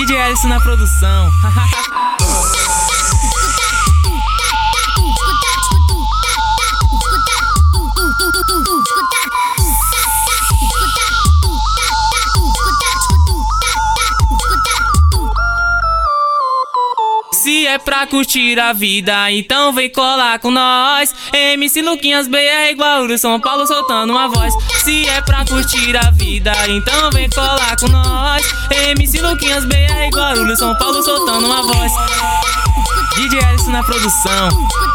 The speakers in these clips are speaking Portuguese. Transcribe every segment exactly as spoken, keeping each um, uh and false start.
D J Alisson na produção. Se é pra curtir a vida, então vem colar com nós. M C Luquinhas, B R, Guarulhos, São Paulo soltando uma voz. Se é pra curtir a vida, então vem colar com nós. M C Luquinhas, B R, Guarulhos, São Paulo soltando uma voz. D J Alisson na produção.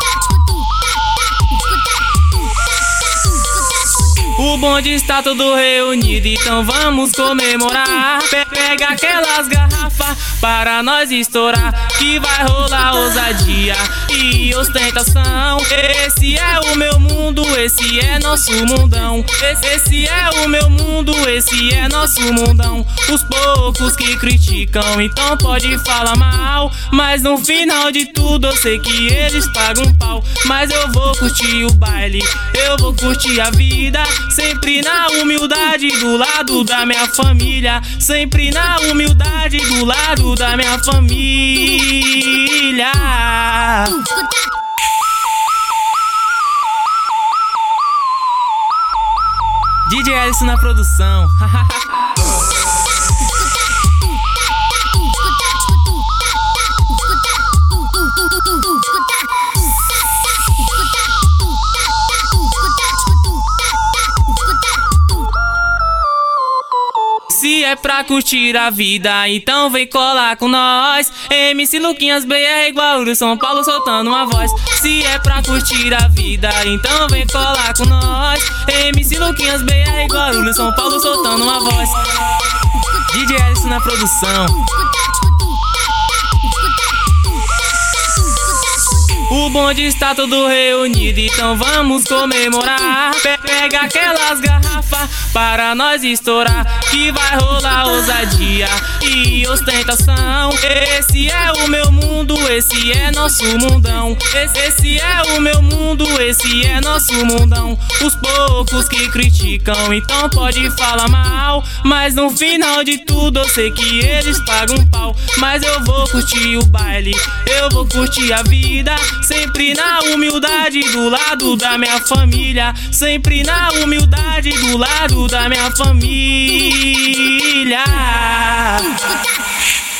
O bonde está todo reunido, então vamos comemorar. Pega aquelas garrafas para nós estourar, que vai rolar ousadia e ostentação. Esse é o meu mundo, esse é nosso mundão. Esse, esse é o meu mundo, esse é nosso mundão. Os poucos que criticam, então pode falar mal, mas no final de tudo eu sei que eles pagam um pau. Mas eu vou curtir o baile, eu vou curtir a vida, sempre na humildade do lado da minha família. Sempre na humildade do lado da minha família. D J Alisson na produção. Se é pra curtir a vida, então vem colar com nós. M C Luquinhas, B R, Guarulhos, São Paulo soltando uma voz. Se é pra curtir a vida, então vem colar com nós. M C Luquinhas, B R, Guarulhos, São Paulo soltando uma voz. D J Alisson na produção. O bonde está todo reunido, então vamos comemorar. Pega aquelas garrafas para nós estourar, que vai rolar ousadia e ostentação. Esse é o meu mundo, esse é nosso mundão. Esse, esse é o meu mundo, esse é nosso mundão. Os poucos que criticam, então pode falar mal, mas no final de tudo eu sei que eles pagam um pau. Mas eu vou curtir o baile, eu vou curtir a vida, sempre na humildade do lado da minha família. Sempre na humildade do lado da minha família.